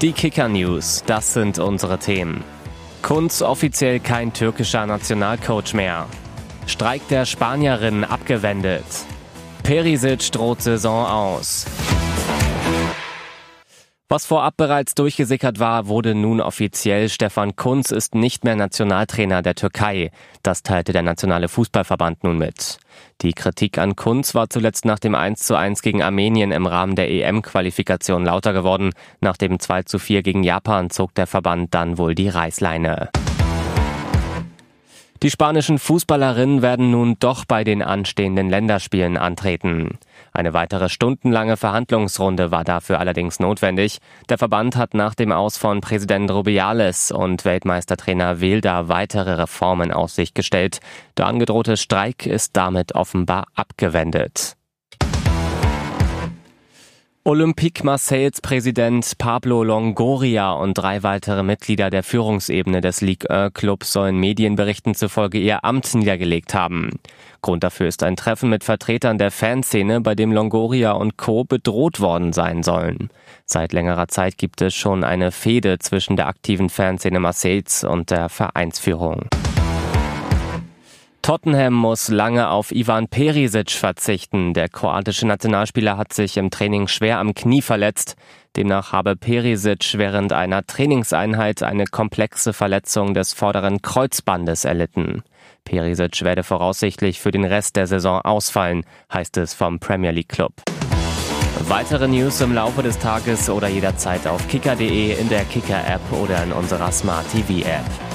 Die Kicker-News, das sind unsere Themen. Kuntz offiziell kein türkischer Nationalcoach mehr. Streik der Spanierinnen abgewendet. Perisic droht Saison aus. Was vorab bereits durchgesickert war, wurde nun offiziell. Stefan Kuntz ist nicht mehr Nationaltrainer der Türkei. Das teilte der Nationale Fußballverband nun mit. Die Kritik an Kuntz war zuletzt nach dem 1:1 gegen Armenien im Rahmen der EM-Qualifikation lauter geworden. Nach dem 2:4 gegen Japan zog der Verband dann wohl die Reißleine. Die spanischen Fußballerinnen werden nun doch bei den anstehenden Länderspielen antreten. Eine weitere stundenlange Verhandlungsrunde war dafür allerdings notwendig. Der Verband hat nach dem Aus von Präsident Rubiales und Weltmeistertrainer Wilder weitere Reformen in Aussicht gestellt. Der angedrohte Streik ist damit offenbar abgewendet. Olympique Marseilles Präsident Pablo Longoria und 3 weitere Mitglieder der Führungsebene des Ligue 1 Clubs sollen Medienberichten zufolge ihr Amt niedergelegt haben. Grund dafür ist ein Treffen mit Vertretern der Fanszene, bei dem Longoria und Co. bedroht worden sein sollen. Seit längerer Zeit gibt es schon eine Fehde zwischen der aktiven Fanszene Marseilles und der Vereinsführung. Tottenham muss lange auf Ivan Perisic verzichten. Der kroatische Nationalspieler hat sich im Training schwer am Knie verletzt. Demnach habe Perisic während einer Trainingseinheit eine komplexe Verletzung des vorderen Kreuzbandes erlitten. Perisic werde voraussichtlich für den Rest der Saison ausfallen, heißt es vom Premier League Club. Weitere News im Laufe des Tages oder jederzeit auf kicker.de, in der Kicker-App oder in unserer Smart TV-App.